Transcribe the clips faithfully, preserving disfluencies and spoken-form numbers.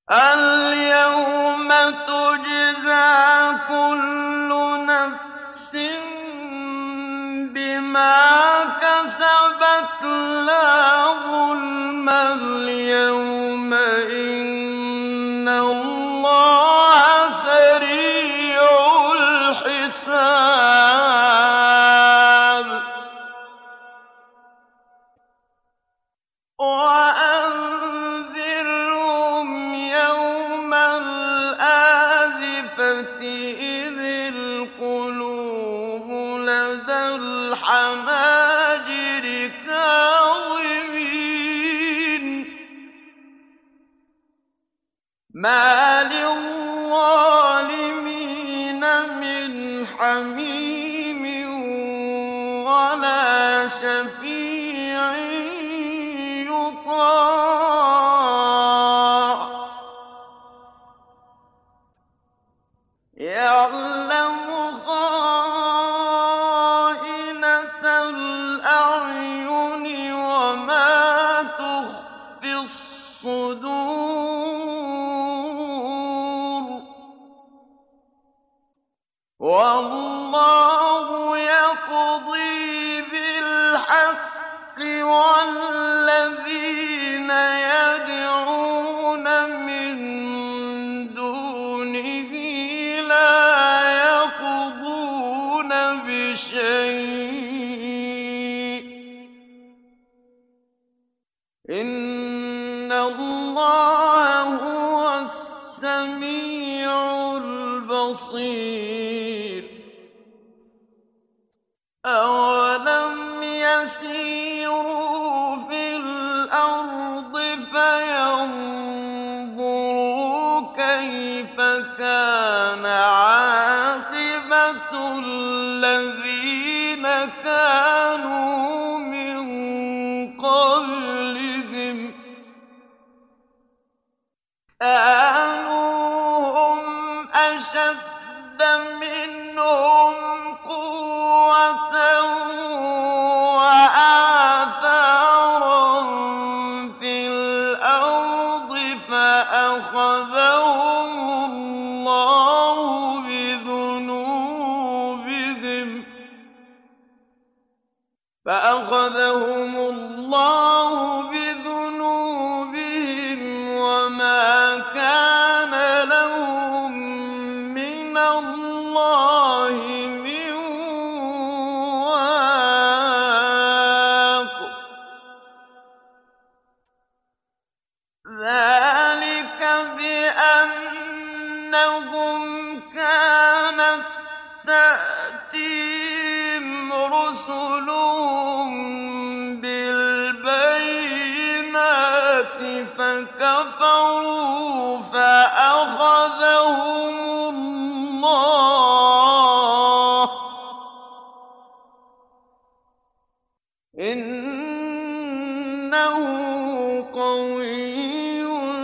الْيَوْمَ تُجْزَىٰ كُلُّ نَفْسٍ بِمَا كَسَبَتْ لَا ظُلْمَ الْيَوْمَ ۚ إِنَّ اللَّهَ سَرِيعُ الْحِسَابِ وَأَنذِرْهُمْ يَوْمَ الْآزِفَةِ إِذِ الْقُلُوبُ لَدَى الْحَنَاجِرِ كَاظِمِينَ مَا لِلظَّالِمِينَ مِنْ حَمِيمٍ وَلَا شَفِيعٍ يُطَاعُ يَعْلَمُ خَائِنَةَ الْأَعْيُنِ وَمَا تُخْفِي الصُّدُورُ وَاللَّهُ يَقْضِي بِالْحَقِّ وَالَّذِينَ يَدْعُونَ مِن دُونِهِ لَا يَقْضُونَ بِشَيْءٍ ۗ إِنَّ اللَّهَ هُوَ السَّمِيعُ الْبَصِيرُ أَوَلَمْ يَسِيرُوا فِي الْأَرْضِ فَيَنظُرُوا كَيْفَ كَانَ عَاقِبَةُ الَّذِينَ كَانُوا مِن قَبْلِهِمْ ۚ كَانُوا هُمْ أَشَدَّ مِنْهُمْ قُوَّةً وَآثَارًا فِي الْأَرْضِ فَأَخَذَهُمُ اللَّهُ بِذُنُوبِهِمْ فَأَخَذَهُمُ اللَّهُ بِذُنُوبِهِمْ وَمَا كَانَ لَهُم مِّنَ اللَّهِ مِن وَاقٍ ذَٰلِكَ بِأَنَّهُمْ كَانَت تَّأْتِيهِمْ رُسُلُهُم بِالْبَيِّنَاتِ فَكَفَرُوا فَأَخَذَهُمُ اللَّهُ ۚ إِنَّهُ قَوِيٌّ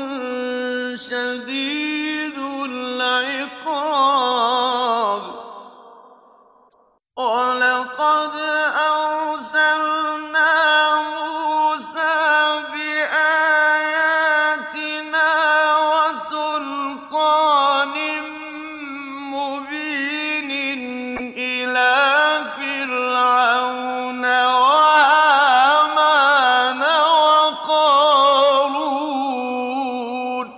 شَدِيدُ الْعِقَابِ وَلَقَدْ أَرْسَلْنَا مُوسَىٰ بِآيَاتِنَا وَسُلْطَانٍ مُّبِينٍ إِلَىٰ فِرْعَوْنَ وَهَامَانَ وَقَارُونَ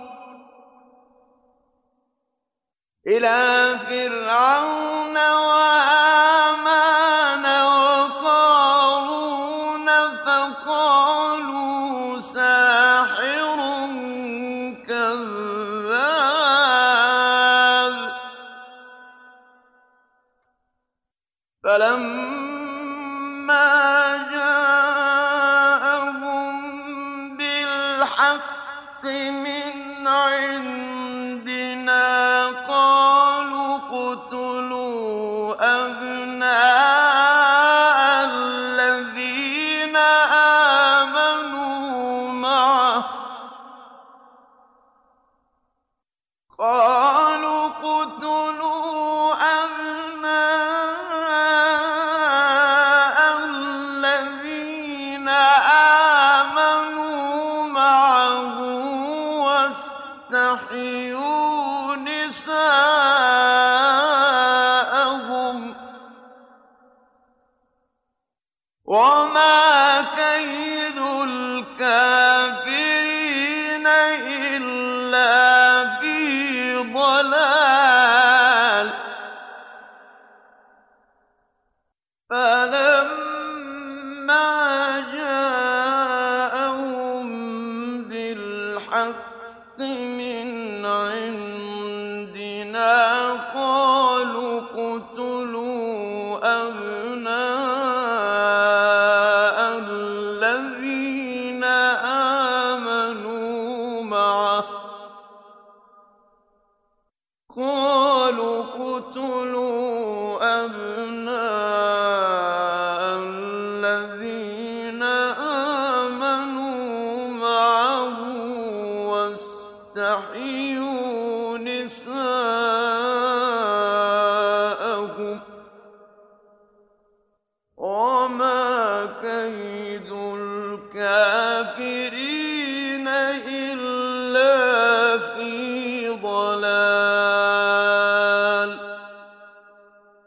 إِلَىٰ فِرْعَوْنَ وَهَامَانَ وَقَارُونَ فَقَالُوا سَاحِرٌ كَذَّابٌ فَلَمَّا جَاءَهُم بِالْحَقِّ مِنْ عِندِنَا قَالُوا اقْتُلُوا أَبْنَاءَ الَّذِينَ آمَنُوا مَعَهُ قَالُوا اقْتُلُوا أَبْنَاءَ الَّذِينَ آمَنُوا مَعَهُ وَاسْتَحْيُوا نِسَاءَهُمْ ۚ وَمَا كَيْدُ الْكَافِرِينَ إِلَّا فِي ضَلَالٍ فَلَمَّا جَاءَهُم بِالْحَقِّ مِنْ عِندِنَا قَالُوا اقْتُلُوا أَبْنَاءَ الَّذِينَ آمَنُوا مَعَهُ وَاسْتَحْيُوا نِسَاءَهُمْ ۚ وَمَا كَيْدُ